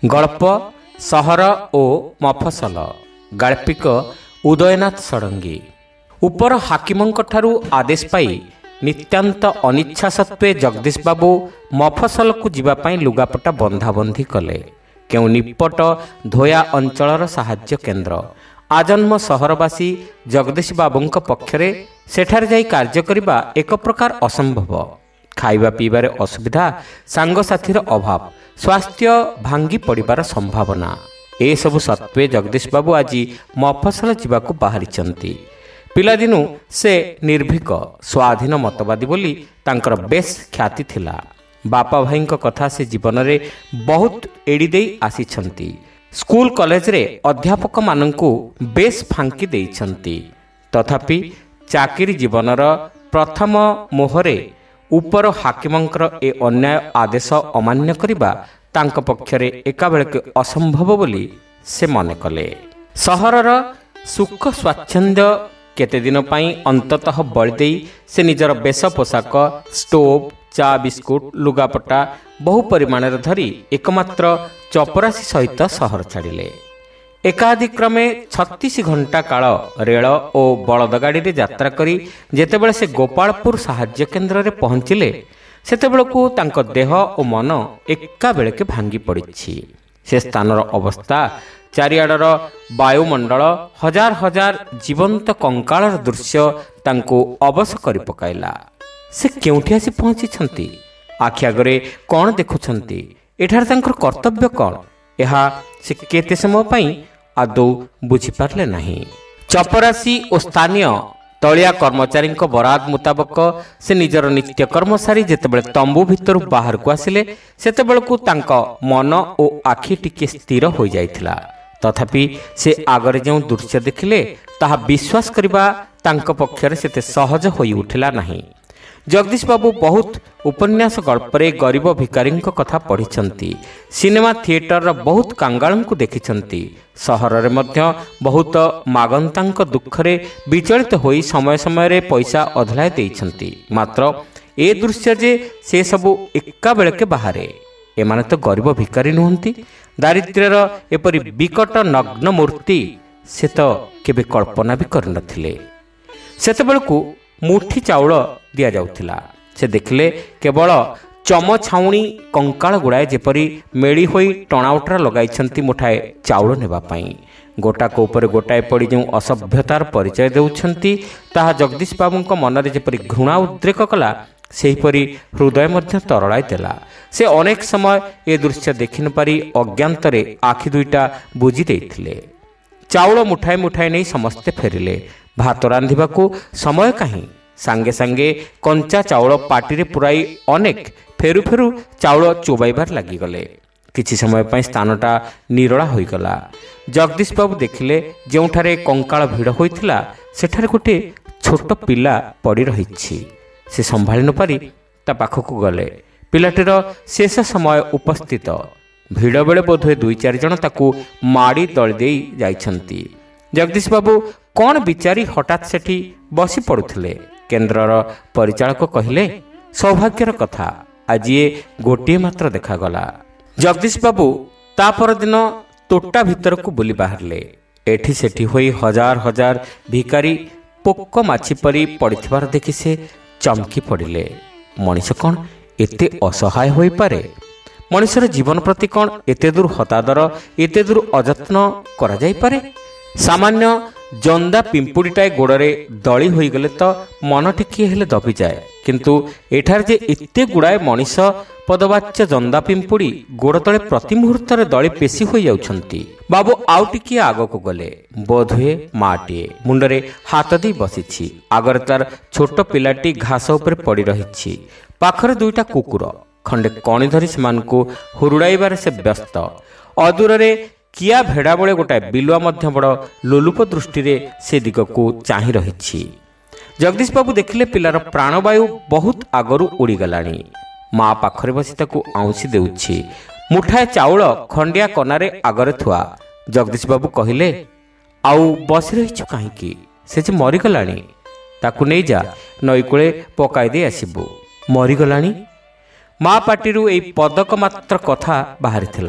ଗଳ୍ପ ସହର ଓ ମଫସଲ। ଗାଳ୍ପିକ ଉଦୟନାଥ ଷଡ଼ଙ୍ଗୀ। ଉପର ହାକିମଙ୍କଠାରୁ ଆଦେଶ ପାଇ ନିତ୍ୟାନ୍ତ ଅନିଚ୍ଛା ସତ୍ତ୍ୱେ ଜଗଦୀଶ ବାବୁ ମଫସଲକୁ ଯିବା ପାଇଁ ଲୁଗାପଟା ବନ୍ଧାବନ୍ଧି କଲେ। କେଉଁ ନିପଟ ଧୋୟା ଅଞ୍ଚଳର ସାହାଯ୍ୟ କେନ୍ଦ୍ର। ଆଜନ୍ମ ସହରବାସୀ ଜଗଦୀଶ ବାବୁଙ୍କ ପକ୍ଷରେ ସେଠାରେ ଯାଇ କାର୍ଯ୍ୟ କରିବା ଏକ ପ୍ରକାର ଅସମ୍ଭବ। ଖାଇବା ପିଇବାରେ ଅସୁବିଧା, ସାଙ୍ଗସାଥୀର ଅଭାବ, ସ୍ୱାସ୍ଥ୍ୟ ଭାଙ୍ଗି ପଡ଼ିବାର ସମ୍ଭାବନା, ଏସବୁ ସତ୍ତ୍ୱେ ଜଗଦୀଶ ବାବୁ ଆଜି ମଫସଲ ଯିବାକୁ ବାହାରିଛନ୍ତି। ପିଲାଦିନୁ ସେ ନିର୍ଭୀକ ସ୍ୱାଧୀନ ମତବାଦୀ ବୋଲି ତାଙ୍କର ବେଶ୍ ଖ୍ୟାତି ଥିଲା। ବାପା ଭାଇଙ୍କ କଥା ସେ ଜୀବନରେ ବହୁତ ଏଡ଼ି ଦେଇ ଆସିଛନ୍ତି। ସ୍କୁଲ କଲେଜରେ ଅଧ୍ୟାପକମାନଙ୍କୁ ବେଶ୍ ଫାଙ୍କି ଦେଇଛନ୍ତି। ତଥାପି ଚାକିରି ଜୀବନର ପ୍ରଥମ ମୋହରେ ଉପର ହାକିମଙ୍କର ଏ ଅନ୍ୟାୟ ଆଦେଶ ଅମାନ୍ୟ କରିବା ତାଙ୍କ ପକ୍ଷରେ ଏକାବେଳକେ ଅସମ୍ଭବ ବୋଲି ସେ ମନେ କଲେ। ସହରର ସୁଖ ସ୍ୱାଚ୍ଛନ୍ଦ୍ୟ କେତେଦିନ ପାଇଁ ଅନ୍ତତଃ ବଳିଦେଇ ସେ ନିଜର ବେଶ ପୋଷାକ, ଷ୍ଟୋଭ୍, ଚା ବିସ୍କୁଟ, ଲୁଗାପଟା ବହୁ ପରିମାଣରେ ଧରି ଏକମାତ୍ର ଚପରାସୀ ସହିତ ସହର ଛାଡ଼ିଲେ। ଏକାଦିକ୍ରମେ 36 ଘଣ୍ଟା କାଳ ରେଳ ଓ ବଳଦ ଗାଡ଼ିରେ ଯାତ୍ରା କରି ଯେତେବେଳେ ସେ ଗୋପାଳପୁର ସାହାଯ୍ୟ କେନ୍ଦ୍ରରେ ପହଞ୍ଚିଲେ, ସେତେବେଳକୁ ତାଙ୍କ ଦେହ ଓ ମନ ଏକାବେଳକେ ଭାଙ୍ଗି ପଡ଼ିଛି। ସେ ସ୍ଥାନର ଅବସ୍ଥା, ଚାରିଆଡ଼ର ବାୟୁମଣ୍ଡଳ, ହଜାର ହଜାର ଜୀବନ୍ତ କଙ୍କାଳର ଦୃଶ୍ୟ ତାଙ୍କୁ ଅବଶ କରି ପକାଇଲା। ସେ କେଉଁଠି ଆସି ପହଞ୍ଚିଛନ୍ତି? ଆଖି ଆଗରେ କ'ଣ ଦେଖୁଛନ୍ତି? ଏଠାରେ ତାଙ୍କର କର୍ତ୍ତବ୍ୟ କ'ଣ? ଏହା ସେ କେତେ ସମୟ ପାଇଁ ଆଦୌ ବୁଝିପାରିଲେ ନାହିଁ। ଚପରାସୀ ଓ ସ୍ଥାନୀୟ ତଳିଆ କର୍ମଚାରୀଙ୍କ ବରାଦ ମୁତାବକ ସେ ନିଜର ନିତ୍ୟକର୍ମ ସାରି ଯେତେବେଳେ ତମ୍ବୁ ଭିତରୁ ବାହାରକୁ ଆସିଲେ, ସେତେବେଳକୁ ତାଙ୍କ ମନ ଓ ଆଖି ଟିକିଏ ସ୍ଥିର ହୋଇଯାଇଥିଲା। ତଥାପି ସେ ଆଗରେ ଯେଉଁ ଦୃଶ୍ୟ ଦେଖିଲେ, ତାହା ବିଶ୍ୱାସ କରିବା ତାଙ୍କ ପକ୍ଷରେ ସେତେ ସହଜ ହୋଇ ଉଠିଲା ନାହିଁ। ଜଗଦୀଶ ବାବୁ ବହୁତ ଉପନ୍ୟାସ ଗଳ୍ପରେ ଗରିବ ଭିକାରୀଙ୍କ କଥା ପଢ଼ିଛନ୍ତି। ସିନେମା ଥିଏଟରର ବହୁତ କାଙ୍ଗାଳଙ୍କୁ ଦେଖିଛନ୍ତି। ସହରରେ ମଧ୍ୟ ବହୁତ ମାଗନ୍ତାଙ୍କ ଦୁଃଖରେ ବିଚଳିତ ହୋଇ ସମୟ ସମୟରେ ପଇସା ଅଧଳାଇ ଦେଇଛନ୍ତି। ମାତ୍ର ଏ ଦୃଶ୍ୟ ଯେ ସେ ସବୁ ଏକାବେଳକେ ବାହାରେ। ଏମାନେ ତ ଗରିବ ଭିକାରୀ ନୁହନ୍ତି। ଦାରିଦ୍ର୍ୟର ଏପରି ବିକଟ ନଗ୍ନ ମୂର୍ତ୍ତି ସେ ତ କେବେ କଳ୍ପନା ବି କରିନଥିଲେ। ସେତେବେଳକୁ ମୁଠି ଚାଉଳ ଦିଆଯାଉଥିଲା। ସେ ଦେଖିଲେ କେବଳ ଚମଛାଉଣି କଙ୍କାଳ ଗୁଡ଼ାଏ ଯେପରି ମେଳି ହୋଇ ଟଣାଉଟରା ଲଗାଇଛନ୍ତି ମୁଠାଏ ଚାଉଳ ନେବା ପାଇଁ। ଗୋଟାକ ଉପରେ ଗୋଟାଏ ପଡ଼ି ଯେଉଁ ଅସଭ୍ୟତାର ପରିଚୟ ଦେଉଛନ୍ତି, ତାହା ଜଗଦୀଶ ବାବୁଙ୍କ ମନରେ ଯେପରି ଘୃଣା ଉଦ୍ରେକ କଲା, ସେହିପରି ହୃଦୟ ମଧ୍ୟ ତରଳାଇ ଦେଲା। ସେ ଅନେକ ସମୟ ଏ ଦୃଶ୍ୟ ଦେଖି ନପାରି ଅଜ୍ଞାତରେ ଆଖି ଦୁଇଟା ବୁଜି ଦେଇଥିଲେ। ଚାଉଳ ମୁଠାଏ ମୁଠାଏ ନେଇ ସମସ୍ତେ ଫେରିଲେ। ଭାତ ରାନ୍ଧିବାକୁ ସମୟ କାହିଁ? ସାଙ୍ଗେ ସାଙ୍ଗେ କଞ୍ଚା ଚାଉଳ ପାଟିରେ ପୁରାଇ ଅନେକ ଫେରୁ ଫେରୁ ଚାଉଳ ଚୋବାଇବାର ଲାଗିଗଲେ। କିଛି ସମୟ ପାଇଁ ସ୍ଥାନଟା ନିରୋଳା ହୋଇଗଲା। ଜଗଦୀଶ ବାବୁ ଦେଖିଲେ, ଯେଉଁଠାରେ କଙ୍କାଳ ଭିଡ଼ ହୋଇଥିଲା, ସେଠାରେ ଗୋଟିଏ ଛୋଟ ପିଲା ପଡ଼ି ରହିଛି। ସେ ସମ୍ଭାଳି ନପାରି ତା ପାଖକୁ ଗଲେ। ପିଲାଟିର ଶେଷ ସମୟ ଉପସ୍ଥିତ। ଭିଡ଼ ବେଳେ ବୋଧହୁଏ 2-4 ଜଣ ତାକୁ ମାଡ଼ି ଦଳି ଦେଇ ଯାଇଛନ୍ତି। ଜଗଦୀଶ ବାବୁ କ'ଣ ବିଚାରି ହଠାତ୍ ସେଠି ବସି ପଡ଼ୁଥିଲେ। କେନ୍ଦ୍ରର ପରିଚାଳକ କହିଲେ, ସୌଭାଗ୍ୟର କଥା, ଆଜି ଏ ଗୋଟିଏ ମାତ୍ର ଦେଖାଗଲା। ଜଗଦୀଶ ବାବୁ ତା ପରଦିନ ତୋଟା ଭିତରକୁ ବୁଲି ବାହାରିଲେ। ଏଠି ସେଠି ହୋଇ ହଜାର ହଜାର ଭିକାରୀ ପୋକ ମାଛି ପରି ପଡ଼ିଥିବାର ଦେଖି ସେ ଚମକି ପଡ଼ିଲେ। ମଣିଷ କ'ଣ ଏତେ ଅସହାୟ ହୋଇପାରେ? ମଣିଷର ଜୀବନ ପ୍ରତି କ'ଣ ଏତେ ଦୂର ହତାଦର, ଏତେ ଦୂର ଅଯତ୍ନ କରାଯାଇପାରେ? ସାମାନ୍ୟ ଜନ୍ଦା ପିମ୍ପୁଡ଼ିଟାଏ ଗୋଡ଼ରେ ଦଳି ହୋଇଗଲେ ତ ମନ ଟିକିଏ ହେଲେ ଦବିଯାଏ। କିନ୍ତୁ ଏଠାରେ ଯେ ଏତେ ଗୁଡ଼ାଏ ମଣିଷ ପଦବାଚ୍ୟ ଜନ୍ଦା ପିମ୍ପୁଡ଼ି ଗୋଡ଼ ତଳେ ପ୍ରତି ମୁହୂର୍ତ୍ତରେ ଦଳି ପେଶି ହୋଇଯାଉଛନ୍ତି। ବାବୁ ଆଉ ଟିକିଏ ଆଗକୁ ଗଲେ। ବୋଧହୁଏ ମାଟିଏ ମୁଣ୍ଡରେ ହାତ ଦେଇ ବସିଛି। ଆଗରେ ତାର ଛୋଟ ପିଲାଟି ଘାସ ଉପରେ ପଡ଼ି ରହିଛି। ପାଖରେ 2ଟା କୁକୁର ଖଣ୍ଡେ କଣି ଧରି ସେମାନଙ୍କୁ ହୁରୁଡ଼ାଇବାରେ ସେ ବ୍ୟସ୍ତ। ଅଦୂରରେ କିଆ ଭେଡ଼ା ବେଳେ ଗୋଟାଏ ବିଲୁଆ ମଧ୍ୟ ବଡ଼ ଲୋଲୁପ ଦୃଷ୍ଟିରେ ସେ ଦିଗକୁ ଚାହିଁ ରହିଛି। ଜଗଦୀଶ ବାବୁ ଦେଖିଲେ, ପିଲାର ପ୍ରାଣବାୟୁ ବହୁତ ଆଗରୁ ଉଡ଼ିଗଲାଣି। ମା ପାଖରେ ବସି ତାକୁ ଆଉଁସି ଦେଉଛି। ମୁଠାଏ ଚାଉଳ ଖଣ୍ଡିଆ କନାରେ ଆଗରେ ଥୁଆ। ଜଗଦୀଶ ବାବୁ କହିଲେ, ଆଉ ବସି ରହିଛୁ କାହିଁକି? ସେ ଯେ ମରିଗଲାଣି। ତାକୁ ନେଇଯା, ନଈକୂଳେ ପକାଇ ଦେଇ ଆସିବୁ। ମରିଗଲାଣି? ମା ପାଟିରୁ ଏଇ ପଦକ ମାତ୍ର କଥା ବାହାରିଥିଲା।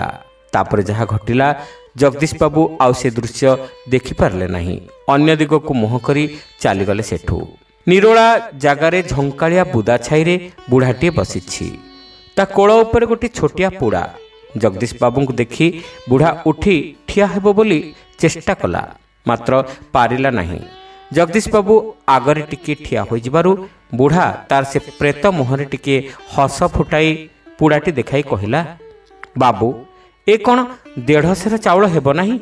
ତାପରେ ଯାହା ଘଟିଲା ଜଗଦୀଶ ବାବୁ ଆଉ ସେ ଦୃଶ୍ୟ ଦେଖିପାରିଲେ ନାହିଁ। ଅନ୍ୟ ଦିଗକୁ ମୁହଁ କରି ଚାଲିଗଲେ ସେଠୁ। ନିରୋଳା ଜାଗାରେ ଝଙ୍କାଳିଆ ବୁଦା ଛାଇରେ ବୁଢ଼ାଟିଏ ବସିଛି। ତା କୋଳ ଉପରେ ଗୋଟିଏ ଛୋଟିଆ ପୋଡ଼ା। ଜଗଦୀଶ ବାବୁଙ୍କୁ ଦେଖି ବୁଢ଼ା ଉଠି ଠିଆ ହେବ ବୋଲି ଚେଷ୍ଟା କଲା, ମାତ୍ର ପାରିଲା ନାହିଁ। ଜଗଦୀଶ ବାବୁ ଆଗରେ ଟିକିଏ ଠିଆ ହୋଇଯିବାରୁ ବୁଢ଼ା ତାର ସେ ପ୍ରେତ ମୁହଁରେ ଟିକିଏ ହସ ଫୁଟାଇ ପୋଡ଼ାଟି ଦେଖାଇ କହିଲା, ବାବୁ, ଏ କ'ଣ 1.5 ସେର ଚାଉଳ ହେବ ନାହିଁ?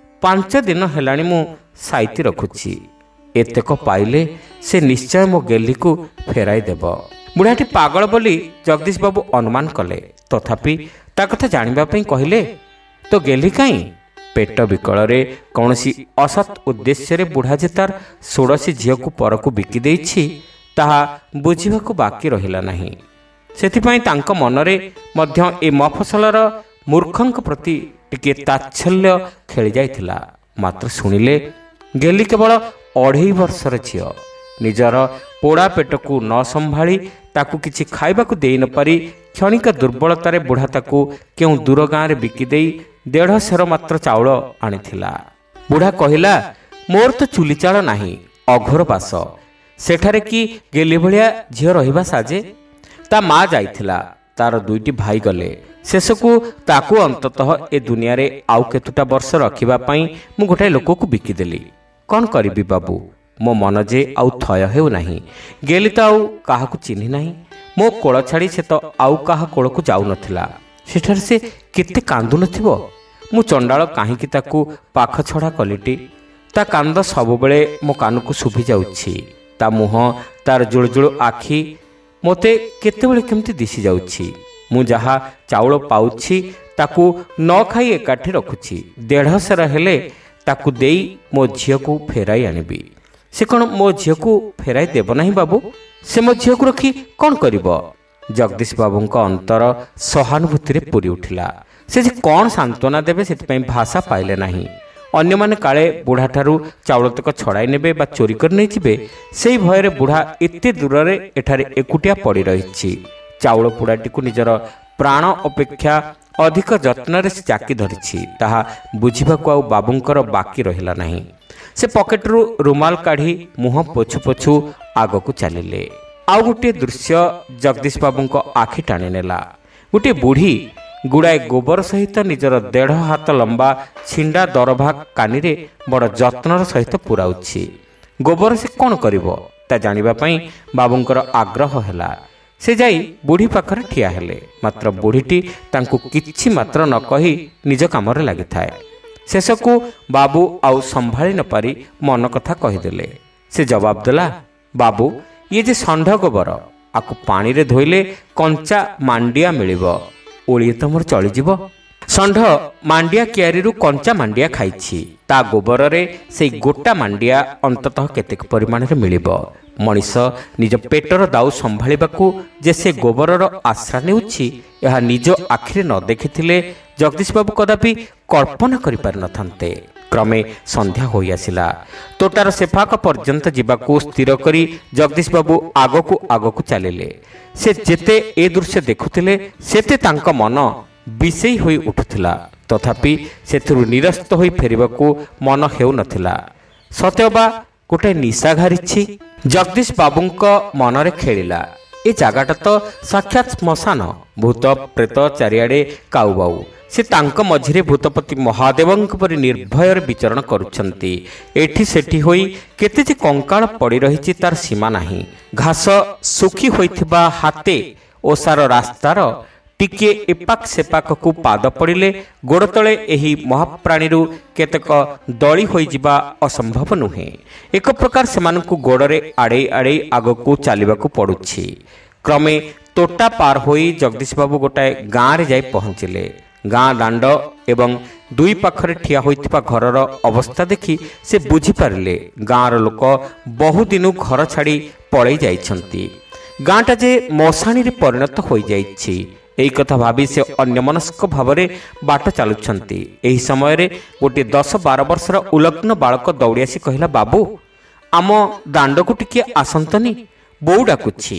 5 ଦିନ ହେଲାଣି ମୁଁ ସାଇତି ରଖୁଛି। ଏତେକ ପାଇଲେ ସେ ନିଶ୍ଚୟ ମୋ ଗେଲିକୁ ଫେରାଇ ଦେବ। ବୁଢ଼ାଟି ପାଗଳ ବୋଲି ଜଗଦୀଶ ବାବୁ ଅନୁମାନ କଲେ, ତଥାପି ତା କଥା ଜାଣିବା ପାଇଁ କହିଲେ, ତ ଗେଲି କାହିଁ? ପେଟ ବିକଳରେ କୌଣସି ଅସତ୍ ଉଦ୍ଦେଶ୍ୟରେ ବୁଢ଼ା ଯେ ତାର 16 ଝିଅକୁ ପରକୁ ବିକି ଦେଇଛି ତାହା ବୁଝିବାକୁ ବାକି ରହିଲା ନାହିଁ। ସେଥିପାଇଁ ତାଙ୍କ ମନରେ ମଧ୍ୟ ଏ ମଫସଲର ମୂର୍ଖଙ୍କ ପ୍ରତି ଟିକିଏ ତାଚ୍ଛଲ୍ୟ ଖେଳି ଯାଇଥିଲା। ମାତ୍ର ଶୁଣିଲେ ଗେଲି କେବଳ 2.5 ବର୍ଷର ଝିଅ। ନିଜର ପୋଡ଼ା ପେଟକୁ ନ ସମ୍ଭାଳି ତାକୁ କିଛି ଖାଇବାକୁ ଦେଇ ନ ପାରି କ୍ଷଣିକ ଦୁର୍ବଳତାରେ ବୁଢ଼ା ତାକୁ କେଉଁ ଦୂର ଗାଁରେ ବିକିଦେଇ 1.5 ସେର ମାତ୍ର ଚାଉଳ ଆଣିଥିଲା। ବୁଢ଼ା କହିଲା, ମୋର ତ ଚୁଲି ଚାଳ ନାହିଁ, ଅଘୋର ବାସ, ସେଠାରେ କି ଗେଲି ଭଳିଆ ଝିଅ ରହିବା ସାଜେ? ତା ମା ଯାଇଥିଲା, ତାର 2ଟି ଭାଇ ଗଲେ, ଶେଷକୁ ତାକୁ ଅନ୍ତତଃ ଏ ଦୁନିଆରେ ଆଉ କେତୁଟା ବର୍ଷ ରଖିବା ପାଇଁ ମୁଁ ଗୋଟାଏ ଲୋକକୁ ବିକିଦେଲି। କ'ଣ କରିବି ବାବୁ, ମୋ ମନ ଯେ ଆଉ ଥୟ ହେଉ ନାହିଁ। ଗେଲି ତ ଆଉ କାହାକୁ ଚିହ୍ନି ନାହିଁ। ମୋ କୋଳ ଛାଡ଼ି ସେ ତ ଆଉ କାହା କୋଳକୁ ଯାଉନଥିଲା। ସେଠାରେ ସେ କେତେ କାନ୍ଦୁନଥିବ। ମୁଁ ଚଣ୍ଡାଳ କାହିଁକି ତାକୁ ପାଖ ଛଡ଼ା କଲିଟି? ତା କାନ୍ଦ ସବୁବେଳେ ମୋ କାନକୁ ଶୁଭି ଯାଉଛି। ତା ମୁହଁ, ତାର ଜୁଳୁଜୁଳୁ ଆଖି ମୋତେ କେତେବେଳେ କେମିତି ଦିଶି ଯାଉଛି। ମୁଁ ଯାହା ଚାଉଳ ପାଉଛି ତାକୁ ନ ଖାଇ ଏକାଠି ରଖୁଛି। 1.5 ସେର ହେଲେ ତାକୁ ଦେଇ ମୋ ଝିଅକୁ ଫେରାଇ ଆଣିବି। ସେ କ'ଣ ମୋ ଝିଅକୁ ଫେରାଇ ଦେବ ନାହିଁ ବାବୁ? ସେ ମୋ ଝିଅକୁ ରଖି କ'ଣ କରିବ? ଜଗଦୀଶ ବାବୁଙ୍କ ଅନ୍ତର ସହାନୁଭୂତିରେ ପୂରି ଉଠିଲା। ସେ ଯେ କ'ଣ ସାନ୍ତ୍ୱନା ଦେବେ ସେଥିପାଇଁ ଭାଷା ପାଇଲେ ନାହିଁ। ଅନ୍ୟମାନେ କାଳେ ବୁଢ଼ାଠାରୁ ଚାଉଳତକ ଛଡ଼ାଇ ନେବେ ବା ଚୋରି କରି ନେଇଯିବେ, ସେହି ଭୟରେ ବୁଢ଼ା ଏତେ ଦୂରରେ ଏଠାରେ ଏକୁଟିଆ ପଡ଼ି ରହିଛି। ଚାଉଳ ପୋଡ଼ାଟିକୁ ନିଜର ପ୍ରାଣ ଅପେକ୍ଷା ଅଧିକ ଯତ୍ନରେ ସେ ଚାକି ଧରିଛି, ତାହା ବୁଝିବାକୁ ଆଉ ବାବୁଙ୍କର ବାକି ରହିଲା ନାହିଁ। ସେ ପକେଟରୁ ରୁମାଲ କାଢ଼ି ମୁହଁ ପୋଛୁ ପୋଛୁ ଆଗକୁ ଚାଲିଲେ। ଆଉ ଗୋଟିଏ ଦୃଶ୍ୟ ଜଗଦୀଶ ବାବୁଙ୍କ ଆଖି ଟାଣିନେଲା। ଗୋଟିଏ ବୁଢ଼ୀ ଗୁଡ଼ାଏ ଗୋବର ସହିତ ନିଜର 1.5 ହାତ ଲମ୍ବା ଛିଣ୍ଡା ଦରଭା କାନିରେ ବଡ଼ ଯତ୍ନର ସହିତ ପୁରାଉଛି। ଗୋବର ସେ କ'ଣ କରିବ ତା ଜାଣିବା ପାଇଁ ବାବୁଙ୍କର ଆଗ୍ରହ ହେଲା। ସେ ଯାଇ ବୁଢ଼ୀ ପାଖରେ ଠିଆ ହେଲେ, ମାତ୍ର ବୁଢ଼ୀଟି ତାଙ୍କୁ କିଛି ମାତ୍ର ନ କହି ନିଜ କାମରେ ଲାଗିଥାଏ। ଶେଷକୁ ବାବୁ ଆଉ ସମ୍ଭାଳି ନ ପାରି ମନ କଥା କହିଦେଲେ। ସେ ଜବାବ ଦେଲା, ବାବୁ, ଇଏ ଯେ ଷଣ୍ଢ ଗୋବର, ଆକୁ ପାଣିରେ ଧୋଇଲେ କଞ୍ଚା ମାଣ୍ଡିଆ ମିଳିବ। ଓଳିଏ ତମର ଚଳିଯିବ। ଷଣ୍ଢ ମାଣ୍ଡିଆ କିଆରିରୁ କଞ୍ଚା ମାଣ୍ଡିଆ ଖାଇଛି। ତା ଗୋବରରେ ସେଇ ଗୋଟା ମାଣ୍ଡିଆ ଅନ୍ତତଃ କେତେକ ପରିମାଣରେ ମିଳିବ। ମଣିଷ ନିଜ ପେଟର ଦାଉ ସମ୍ଭାଳିବାକୁ ଯେ ସେ ଗୋବରର ଆଶ୍ରା ନେଉଛି, ଏହା ନିଜ ଆଖିରେ ନ ଦେଖିଥିଲେ ଜଗଦୀଶ ବାବୁ କଦାପି କଳ୍ପନା କରିପାରିନଥାନ୍ତେ। କ୍ରମେ ସନ୍ଧ୍ୟା ହୋଇଆସିଲା। ତୋଟାର ସେପାଖ ପର୍ଯ୍ୟନ୍ତ ଯିବାକୁ ସ୍ଥିର କରି ଜଗଦୀଶ ବାବୁ ଆଗକୁ ଆଗକୁ ଚାଲିଲେ। ସେ ଯେତେ ଏ ଦୃଶ୍ୟ ଦେଖୁଥିଲେ ସେତେ ତାଙ୍କ ମନ ବିଷେଇ ହୋଇ ଉଠୁଥିଲା। ତଥାପି ସେଥିରୁ ନିରସ୍ତ ହୋଇ ଫେରିବାକୁ ମନ ହେଉନଥିଲା। ସତେଅବା ଗୋଟାଏ ନିଶା ଘାରିଛି। ଜଗଦୀଶ ବାବୁଙ୍କ ମନରେ ଖେଳିଲା, ଏ ଜାଗାଟା ତ ସାକ୍ଷାତ ଶ୍ମଶାନ। ଭୂତ ପ୍ରେତ ଚାରିଆଡ଼େ କାଉବାଉ। ସେ ତାଙ୍କ ମଝିରେ ଭୂତପତି ମହାଦେବଙ୍କ ପରି ନିର୍ଭୟରେ ବିଚରଣ କରୁଛନ୍ତି। ଏଠି ସେଠି ହୋଇ କେତେ ଯେ କଙ୍କାଳ ପଡ଼ି ରହିଛି ତାର ସୀମା ନାହିଁ। ଘାସ ଶୁଖି ହୋଇଥିବା ହାତେ ଓସାର ରାସ୍ତାର ଟିକିଏ ଏପାକ ସେପାକକୁ ପାଦ ପଡ଼ିଲେ ଗୋଡ଼ ତଳେ ଏହି ମହାପ୍ରାଣୀରୁ କେତେକ ଦଳି ହୋଇଯିବା ଅସମ୍ଭବ ନୁହେଁ। ଏକ ପ୍ରକାର ସେମାନଙ୍କୁ ଗୋଡ଼ରେ ଆଡ଼େଇ ଆଡ଼େଇ ଆଗକୁ ଚାଲିବାକୁ ପଡ଼ୁଛି। କ୍ରମେ ତୋଟା ପାର ହୋଇ ଜଗଦୀଶ ବାବୁ ଗୋଟାଏ ଗାଁରେ ଯାଇ ପହଞ୍ଚିଲେ। ଗାଁ ଦାଣ୍ଡ ଏବଂ 2 ପାଖରେ ଠିଆ ହୋଇଥିବା ଘରର ଅବସ୍ଥା ଦେଖି ସେ ବୁଝିପାରିଲେ ଗାଁର ଲୋକ ବହୁଦିନୁ ଘର ଛାଡ଼ି ପଳେଇ ଯାଇଛନ୍ତି। ଗାଁଟା ଯେ ମଶାଣିରେ ପରିଣତ ହୋଇଯାଇଛି, ଏହି କଥା ଭାବି ସେ ଅନ୍ୟମନସ୍କ ଭାବରେ ବାଟ ଚାଲୁଛନ୍ତି। ଏହି ସମୟରେ ଗୋଟିଏ 10-12 ବର୍ଷର ଉଲଗ୍ନ ବାଳକ ଦୌଡ଼ି ଆସି କହିଲା, ବାବୁ, ଆମ ଦାଣ୍ଡକୁ ଟିକିଏ ଆସନ୍ତନି, ବୋଉ ଡାକୁଛି।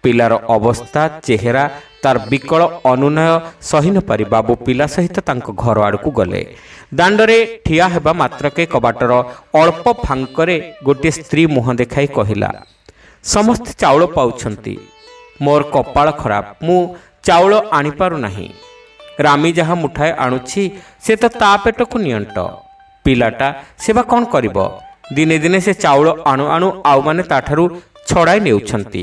ପିଲାର ଅବସ୍ଥା ଚେହେରା ତାର ବିକଳ ଅନୁନୟ ସହି ନ ପାରି ବାବୁ ପିଲା ସହିତ ତାଙ୍କ ଘର ଆଡ଼କୁ ଗଲେ। ଦାଣ୍ଡରେ ଠିଆ ହେବା ମାତ୍ରକେ କବାଟର ଅଳ୍ପ ଫାଙ୍କରେ ଗୋଟିଏ ସ୍ତ୍ରୀ ମୁହଁ ଦେଖାଇ କହିଲା, ସମସ୍ତେ ଚାଉଳ ପାଉଛନ୍ତି, ମୋର କପାଳ ଖରାପ, ମୁଁ ଚାଉଳ ଆଣିପାରୁନାହିଁ। ରାମୀ ଯାହା ମୁଠାଏ ଆଣୁଛି ସେ ତ ତା ପେଟକୁ ନିଅଣ୍ଟ। ପିଲାଟା ସେ ବା କ'ଣ କରିବ? ଦିନେ ଦିନେ ସେ ଚାଉଳ ଆଣୁ ଆଣୁ ଆଉମାନେ ତାଠାରୁ ଛଡ଼ାଇ ନେଉଛନ୍ତି।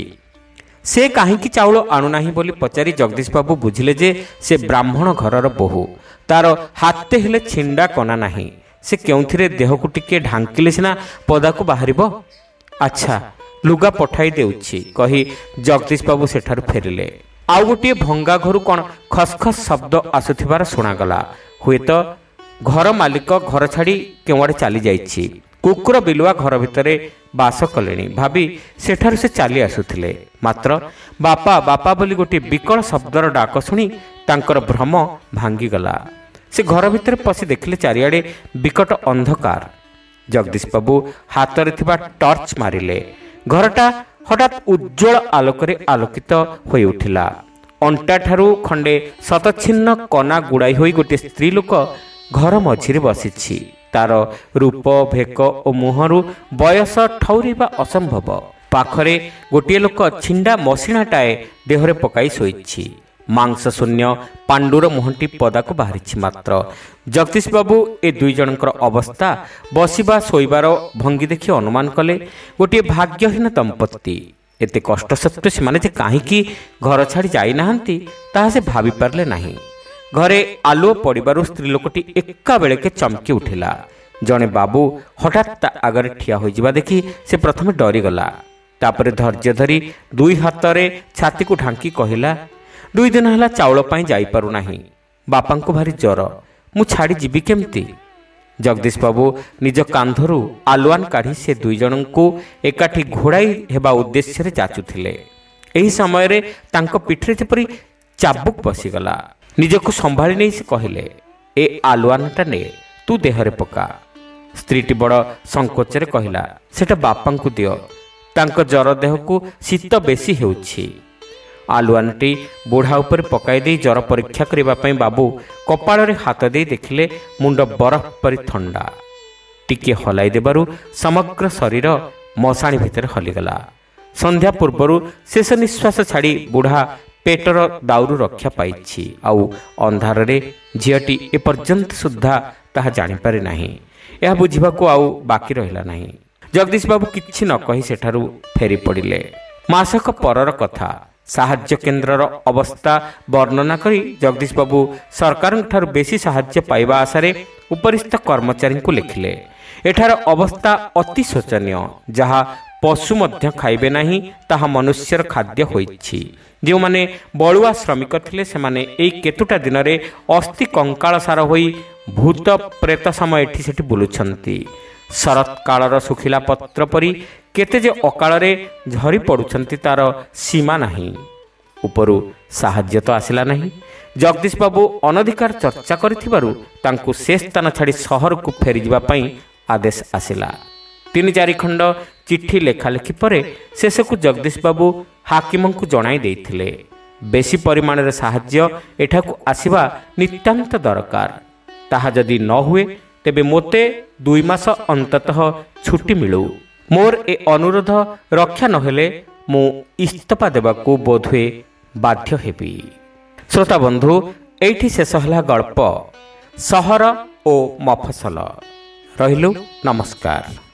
ସେ କାହିଁକି ଚାଉଳ ଆଣୁନାହିଁ ବୋଲି ପଚାରି ଜଗଦୀଶବାବୁ ବୁଝିଲେ ଯେ ସେ ବ୍ରାହ୍ମଣ ଘରର ବୋହୂ, ତାର ହାତେ ହେଲେ ଛିଣ୍ଡା କନା ନାହିଁ। ସେ କେଉଁଥିରେ ଦେହକୁ ଟିକିଏ ଢାଙ୍କିଲେ ସିନା ପଦାକୁ ବାହାରିବ। ଆଚ୍ଛା, ଲୁଗା ପଠାଇ ଦେଉଛି କହି ଜଗଦୀଶବାବୁ ସେଠାରୁ ଫେରିଲେ। ଆଉ ଗୋଟିଏ ଭଙ୍ଗା ଘରୁ କ'ଣ ଖସ୍ଖସ୍ ଶବ୍ଦ ଆସୁଥିବାର ଶୁଣାଗଲା। ହୁଏତ ଘର ମାଲିକ ଘର ଛାଡ଼ି କେଉଁଆଡ଼େ ଚାଲିଯାଇଛି। କୁକୁର ବିଲୁଆ ଘର ଭିତରେ ବାସ କଲେଣି ଭାବି ସେଠାରୁ ସେ ଚାଲି ଆସୁଥିଲେ। ମାତ୍ର ବାପା ବାପା ବୋଲି ଗୋଟିଏ ବିକଳ ଶବ୍ଦର ଡାକ ଶୁଣି ତାଙ୍କର ଭ୍ରମ ଭାଙ୍ଗିଗଲା। ସେ ଘର ଭିତରେ ପଶି ଦେଖିଲେ ଚାରିଆଡ଼େ ବିକଟ ଅନ୍ଧକାର। ଜଗଦୀଶବାବୁ ହାତରେ ଥିବା ଟର୍ଚ୍ଚ ମାରିଲେ। ଘରଟା ହଠାତ୍ ଉଜ୍ଜଳ ଆଲୋକରେ ଆଲୋକିତ ହୋଇଉଠିଲା। ଅଣ୍ଟାଠାରୁ ଖଣ୍ଡେ ଶତଛିନ୍ନ କନା ଗୁଡ଼ାଇ ହୋଇ ଗୋଟିଏ ସ୍ତ୍ରୀ ଲୋକ ଘର ମଝିରେ ବସିଛି। ତାର ରୂପ ଭେକ ଓ ମୁହଁରୁ ବୟସ ଠଉରିବା ଅସମ୍ଭବ। ପାଖରେ ଗୋଟିଏ ଲୋକ ଛିଣ୍ଡା ମସିଣାଟାଏ ଦେହରେ ପକାଇ ଶୋଇଛି। ମାଂସ ଶୂନ୍ୟ ପାଣ୍ଡୁର ମୁହଁଟି ପଦାକୁ ବାହାରିଛି। ମାତ୍ର ଜଗଦୀଶବାବୁ ଏ ଦୁଇ ଜଣଙ୍କର ଅବସ୍ଥା, ବସିବା ଶୋଇବାର ଭଙ୍ଗୀ ଦେଖି ଅନୁମାନ କଲେ ଗୋଟିଏ ଭାଗ୍ୟହୀନ ଦମ୍ପତି। ଏତେ କଷ୍ଟ ସତ୍ତ୍ୱେ ସେମାନେ ଯେ କାହିଁକି ଘର ଛାଡ଼ି ଯାଇନାହାନ୍ତି ତାହା ସେ ଭାବିପାରିଲେ ନାହିଁ। ଘରେ ଆଲୁଅ ପଡ଼ିବାରୁ ସ୍ତ୍ରୀ ଲୋକଟି ଏକାବେଳକେ ଚମକି ଉଠିଲା। ଜଣେ ବାବୁ ହଠାତ୍ ତା ଆଗରେ ଠିଆ ହୋଇଯିବା ଦେଖି ସେ ପ୍ରଥମେ ଡରିଗଲା। ତାପରେ ଧୈର୍ଯ୍ୟ ଧରି ଦୁଇ ହାତରେ ଛାତିକୁ ଢାଙ୍କି କହିଲା, 2 ଦିନ ହେଲା ଚାଉଳ ପାଇଁ ଯାଇପାରୁନାହିଁ। ବାପାଙ୍କୁ ଭାରି ଜ୍ୱର, ମୁଁ ଛାଡ଼ି ଯିବି କେମିତି? ଜଗଦୀଶବାବୁ ନିଜ କାନ୍ଧରୁ ଆଲୁଆନ କାଢ଼ି ସେ ଦୁଇ ଜଣଙ୍କୁ ଏକାଠି ଘୋଡ଼ାଇ ହେବା ଉଦ୍ଦେଶ୍ୟରେ ଯାଚୁଥିଲେ। ଏହି ସମୟରେ ତାଙ୍କ ପିଠିରେ ଯେପରି ଚାବୁକ ବସିଗଲା। ନିଜକୁ ସମ୍ଭାଳି ନେଇ ସେ କହିଲେ, ଏ ଆଲୁଆନଟା ନେ, ତୁ ଦେହରେ ପକା। ସ୍ତ୍ରୀଟି ବଡ଼ ସଂକୋଚରେ କହିଲା, ସେଟା ବାପାଙ୍କୁ ଦିଅ, ତାଙ୍କ ଜ୍ୱର ଦେହକୁ ଶୀତ ବେଶୀ ହେଉଛି। ଆଲୁଆନଟି ବୁଢ଼ା ଉପରେ ପକାଇ ଦେଇ ଜ୍ୱର ପରୀକ୍ଷା କରିବା ପାଇଁ ବାବୁ କପାଳରେ ହାତ ଦେଇ ଦେଖିଲେ ମୁଣ୍ଡ ବରଫ ପରି ଥଣ୍ଡା। ଟିକିଏ ହଲାଇ ଦେବାରୁ ସମଗ୍ର ଶରୀର ମଶାଣି ଭିତରେ ହଲିଗଲା। ସନ୍ଧ୍ୟା ପୂର୍ବରୁ ଶେଷ ନିଶ୍ୱାସ ଛାଡ଼ି ବୁଢ଼ା ପେଟର ଦାଉରୁ ରକ୍ଷା ପାଇଛି। ଆଉ ଅନ୍ଧାରରେ ଝିଅଟି ଏପର୍ଯ୍ୟନ୍ତ ସୁଦ୍ଧା ତାହା ଜାଣିପାରେ ନାହିଁ। ଏହା ବୁଝିବାକୁ ଆଉ ବାକି ରହିଲା ନାହିଁ। ଜଗଦୀଶବାବୁ କିଛି ନ କହି ସେଠାରୁ ଫେରି ପଡ଼ିଲେ। ମାସକ ପରର କଥା। ସାହାଯ୍ୟ କେନ୍ଦ୍ରର ଅବସ୍ଥା ବର୍ଣ୍ଣନା କରି ଜଗଦୀଶବାବୁ ସରକାରଙ୍କଠାରୁ ବେଶୀ ସାହାଯ୍ୟ ପାଇବା ଆଶାରେ ଉପରିସ୍ଥ କର୍ମଚାରୀଙ୍କୁ ଲେଖିଲେ, ଏଠାର ଅବସ୍ଥା ଅତି ଶୋଚନୀୟ। ଯାହା ପଶୁ ମଧ୍ୟ ଖାଇବେ ନାହିଁ ତାହା ମନୁଷ୍ୟର ଖାଦ୍ୟ ହୋଇଛି। ଯେଉଁମାନେ ବଳୁଆ ଶ୍ରମିକ ଥିଲେ ସେମାନେ ଏଇ କେତୁଟା ଦିନରେ ଅସ୍ଥି କଙ୍କାଳ ସାର ହୋଇ ଭୂତ ପ୍ରେତ ସମ ଏଠି ସେଠି ବୁଲୁଛନ୍ତି। ଶରତ କାଳର ଶୁଖିଲା ପତ୍ର ପରି କେତେ ଯେ ଅକାଳରେ ଝରି ପଡ଼ୁଛନ୍ତି ତାର ସୀମା ନାହିଁ। ଉପରୁ ସାହାଯ୍ୟ ତ ଆସିଲା ନାହିଁ। ଜଗଦୀଶବାବୁ ଅନଧିକାର ଚର୍ଚ୍ଚା କରିଥିବାରୁ ତାଙ୍କୁ ସେ ସ୍ଥାନ ଛାଡ଼ି ସହରକୁ ଫେରିଯିବା ପାଇଁ ଆଦେଶ ଆସିଲା। 3-4 ଖଣ୍ଡ ଚିଠି ଲେଖାଲେଖି ପରେ ଶେଷକୁ ଜଗଦୀଶବାବୁ ହାକିମଙ୍କୁ ଜଣାଇ ଦେଇଥିଲେ, ବେଶୀ ପରିମାଣରେ ସାହାଯ୍ୟ ଏଠାକୁ ଆସିବା ନିତାନ୍ତ ଦରକାର। ତାହା ଯଦି ନ ହୁଏ ତେବେ ମୋତେ 2 ମାସ ଅନ୍ତତଃ ଛୁଟି ମିଳୁ। ମୋର ଏ ଅନୁରୋଧ ରକ୍ଷା ନହେଲେ ମୁଁ ଇସ୍ତଫା ଦେବାକୁ ବୋଧହୁଏ ବାଧ୍ୟ ହେବି। ଶ୍ରୋତାବନ୍ଧୁ, ଏଇଠି ଶେଷ ହେଲା ଗଳ୍ପ ସହର ଓ ମଫସଲ। ରହିଲୁ, ନମସ୍କାର।